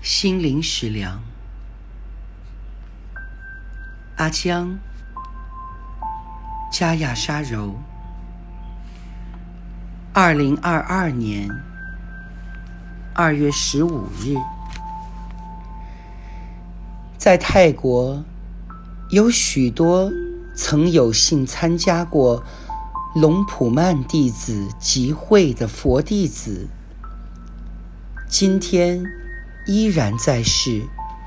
心灵食粮。阿江，加亚沙柔。2022年2月15日，在泰国有许多曾有幸参加过龙普曼弟子集会的佛弟子，今天依然在世，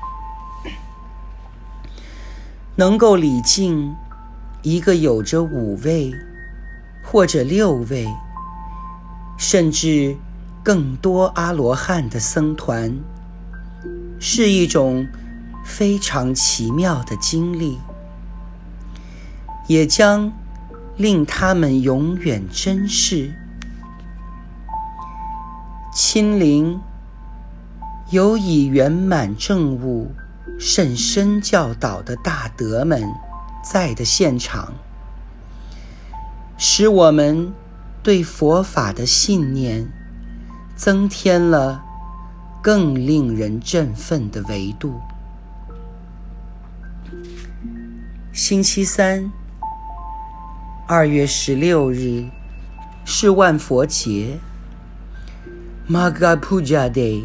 能够礼敬一个有着5位或者6位甚至更多阿罗汉的僧团，是一种非常奇妙的经历，也将令他们永远珍视。亲临有以圆满正悟甚深教导的大德们在的现场，使我们对佛法的信念增添了更令人振奋的维度。星期三2月16日是万佛节 Magha Puja Day。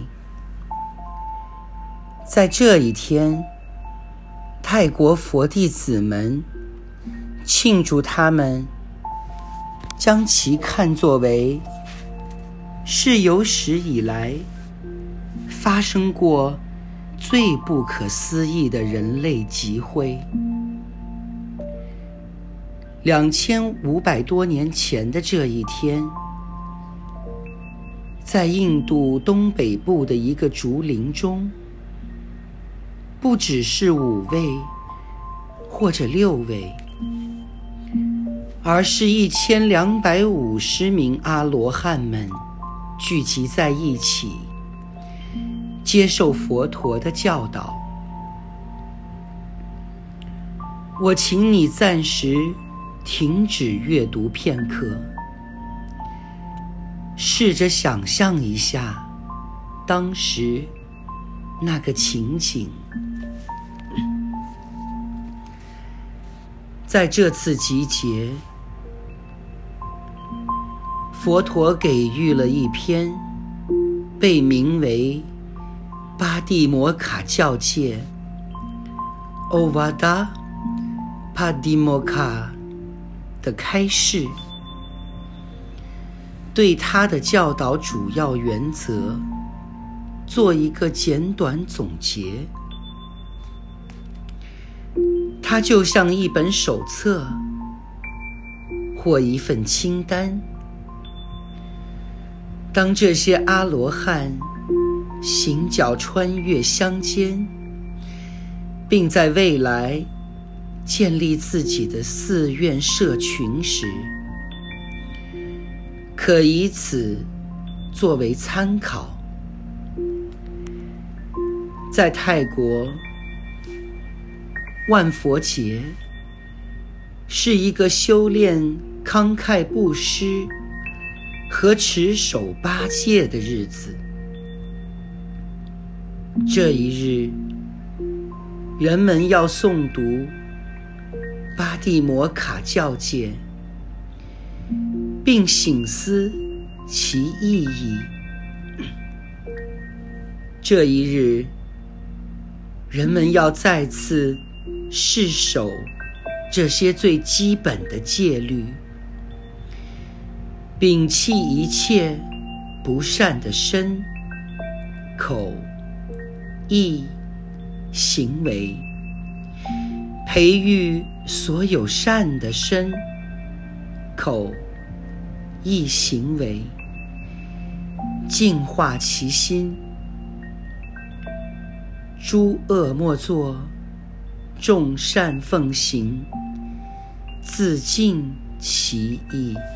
在这一天，泰国佛弟子们庆祝他们将其看作为是有史以来发生过最不可思议的人类集会。2500多年前的这一天，在印度东北部的一个竹林中，不只是5位或者6位，而是1250名阿罗汉们聚集在一起，接受佛陀的教导。我请你暂时停止阅读片刻，试着想象一下当时那个情景。在这次集结，佛陀给予了一篇被名为巴蒂摩卡教戒 Ovada Padimokkha 的开示，对他的教导主要原则做一个简短总结。它就像一本手册或一份清单。当这些阿罗汉行脚穿越乡间，并在未来建立自己的寺院社群时，可以此作为参考。在泰国，万佛节是一个修炼慷慨布施和持守8戒的日子。这一日，人们要诵读巴蒂摩卡教戒，并省思其意义。这一日，人们要再次誓守这些最基本的戒律，摒弃一切不善的身、口、意、行为，培育所有善的身、口、意行为，净化其心。诸恶莫作，众善奉行，自净其意。